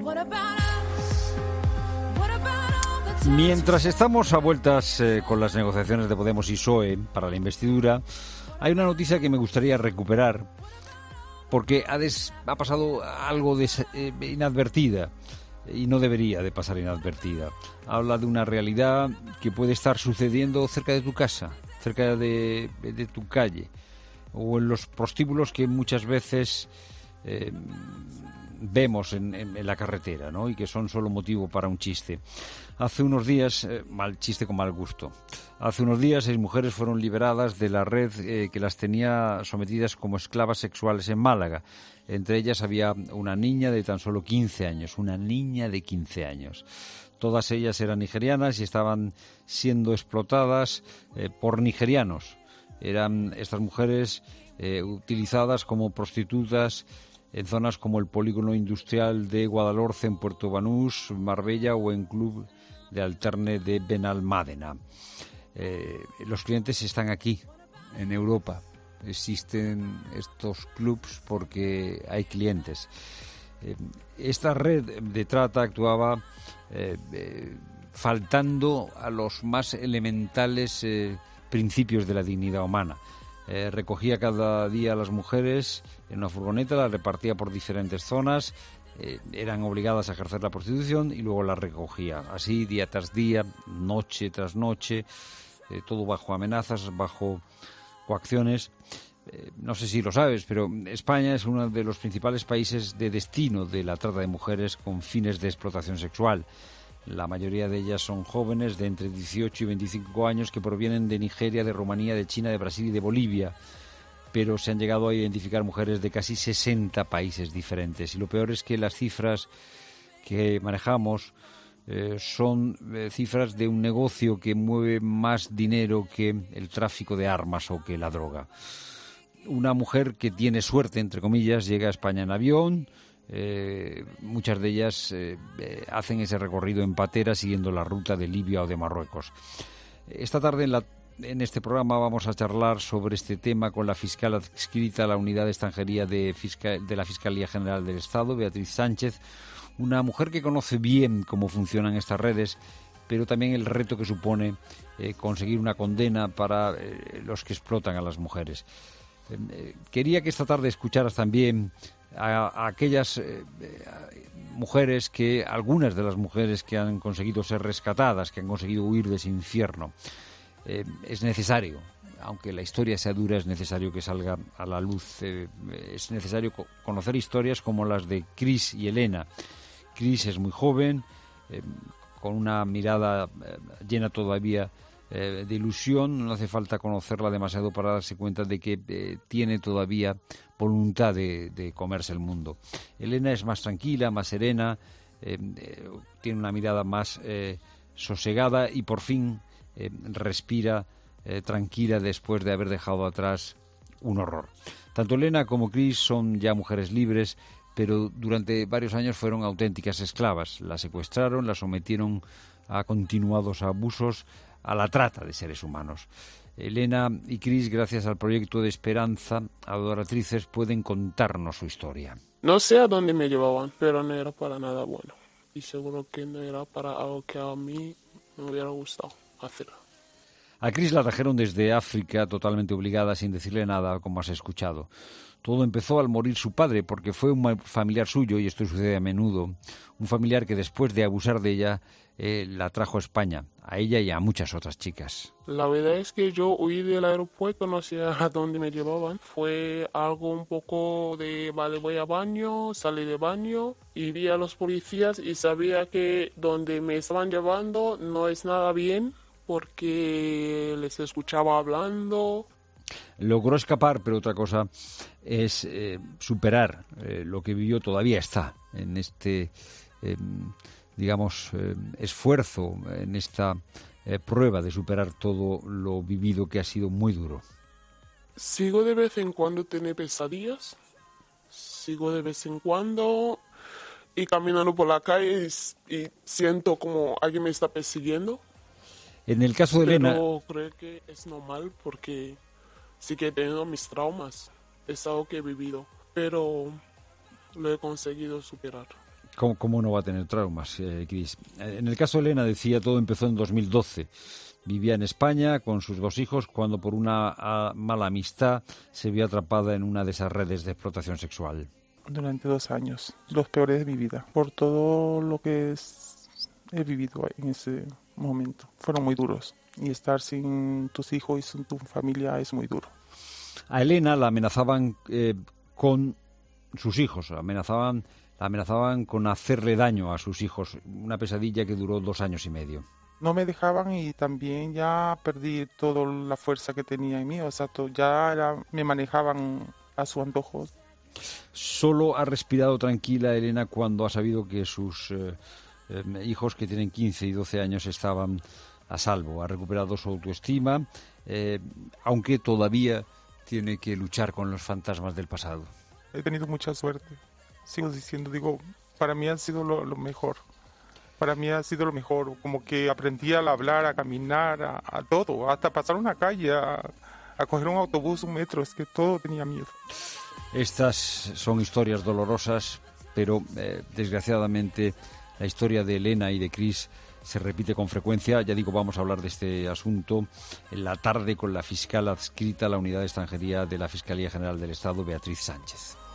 Mientras estamos a vueltas con las negociaciones de Podemos y PSOE para la investidura, hay una noticia que me gustaría recuperar porque ha pasado algo inadvertida y no debería de pasar inadvertida. Habla de una realidad que puede estar sucediendo cerca de tu casa, cerca de tu calle o en los prostíbulos que muchas veces vemos en la carretera, ¿no? Y que son solo motivo para un chiste. Hace unos días, mal chiste con mal gusto, hace unos días 6 mujeres fueron liberadas de la red que las tenía sometidas como esclavas sexuales en Málaga. Entre ellas había una niña de tan solo 15 años, una niña de 15 años. Todas ellas eran nigerianas y estaban siendo explotadas por nigerianos. Eran estas mujeres utilizadas como prostitutas en zonas como el polígono industrial de Guadalhorce, en Puerto Banús, Marbella o en Club de Alterne de Benalmádena. Los clientes están aquí, en Europa. Existen estos clubs porque hay clientes. Esta red de trata actuaba faltando a los más elementales principios de la dignidad humana. Recogía cada día a las mujeres en una furgoneta, las repartía por diferentes zonas, eran obligadas a ejercer la prostitución y luego las recogía. Así, día tras día, noche tras noche, todo bajo amenazas, bajo coacciones. No sé si lo sabes, pero España es uno de los principales países de destino de la trata de mujeres con fines de explotación sexual. La mayoría de ellas son jóvenes de entre 18 y 25 años que provienen de Nigeria, de Rumanía, de China, de Brasil y de Bolivia. Pero se han llegado a identificar mujeres de casi 60 países diferentes. Y lo peor es que las cifras que manejamos son cifras de un negocio que mueve más dinero que el tráfico de armas o que la droga. Una mujer que tiene suerte, entre comillas, llega a España en avión. Muchas de ellas hacen ese recorrido en patera siguiendo la ruta de Libia o de Marruecos. Esta tarde en este programa vamos a charlar sobre este tema con la fiscal adscrita a la Unidad de Extranjería de la Fiscalía General del Estado, Beatriz Sánchez, una mujer que conoce bien cómo funcionan estas redes, pero también el reto que supone conseguir una condena para los que explotan a las mujeres. Quería que esta tarde escucharas también a aquellas mujeres algunas de las mujeres que han conseguido ser rescatadas, que han conseguido huir de ese infierno. Es necesario, aunque la historia sea dura, es necesario que salga a la luz. Es necesario conocer historias como las de Cris y Elena. Cris es muy joven, con una mirada llena todavía de ilusión. No hace falta conocerla demasiado para darse cuenta de que tiene todavía voluntad de comerse el mundo. Elena es más tranquila, más serena, tiene una mirada más sosegada y por fin respira tranquila después de haber dejado atrás un horror. Tanto Elena como Cris son ya mujeres libres, pero durante varios años fueron auténticas esclavas. La secuestraron, la sometieron a continuados abusos, a la trata de seres humanos. Elena y Cris, gracias al proyecto de Esperanza Adoratrices, pueden contarnos su historia. No sé a dónde me llevaban, pero no era para nada bueno. Y seguro que no era para algo que a mí me hubiera gustado hacer. A Cris la trajeron desde África totalmente obligada, sin decirle nada, como has escuchado. Todo empezó al morir su padre, porque fue un familiar suyo, y esto sucede a menudo, un familiar que después de abusar de ella, la trajo a España, a ella y a muchas otras chicas. La verdad es que yo huí del aeropuerto, no sé a dónde me llevaban. Fue algo un poco de, vale, voy a baño, salí de baño y vi a los policías y sabía que donde me estaban llevando no es nada bien, porque les escuchaba hablando. Logró escapar, pero otra cosa es superar lo que vivió. Todavía está en este, esfuerzo, en esta prueba de superar todo lo vivido, que ha sido muy duro. Sigo de vez en cuando tener pesadillas, sigo de vez en cuando y caminando por la calle y siento como alguien me está persiguiendo. En el caso de Elena... Pero creo que es normal porque sí que he tenido mis traumas, es algo que he vivido, pero lo he conseguido superar. ¿Cómo no va a tener traumas, Cris? En el caso de Elena, decía, todo empezó en 2012. Vivía en España con sus 2 hijos cuando por una mala amistad se vio atrapada en una de esas redes de explotación sexual. Durante 2 años, los peores de mi vida, por todo lo que he vivido en ese momento. Fueron muy duros y estar sin tus hijos y sin tu familia es muy duro. A Elena la amenazaban con sus hijos, la amenazaban con hacerle daño a sus hijos, una pesadilla que duró 2 años y medio. No me dejaban y también ya perdí toda la fuerza que tenía en mí, o sea, me manejaban a su antojo. Solo ha respirado tranquila Elena cuando ha sabido que sus hijos, que tienen 15 y 12 años, estaban a salvo. Ha recuperado su autoestima, aunque todavía tiene que luchar con los fantasmas del pasado. He tenido mucha suerte. Sigo diciendo, para mí ha sido lo mejor. Para mí ha sido lo mejor. Como que aprendí a hablar, a caminar, a todo. Hasta pasar una calle, a coger un autobús, un metro. Es que todo tenía miedo. Estas son historias dolorosas, pero desgraciadamente la historia de Elena y de Cris se repite con frecuencia. Ya digo, vamos a hablar de este asunto en la tarde con la fiscal adscrita a la Unidad de Extranjería de la Fiscalía General del Estado, Beatriz Sánchez.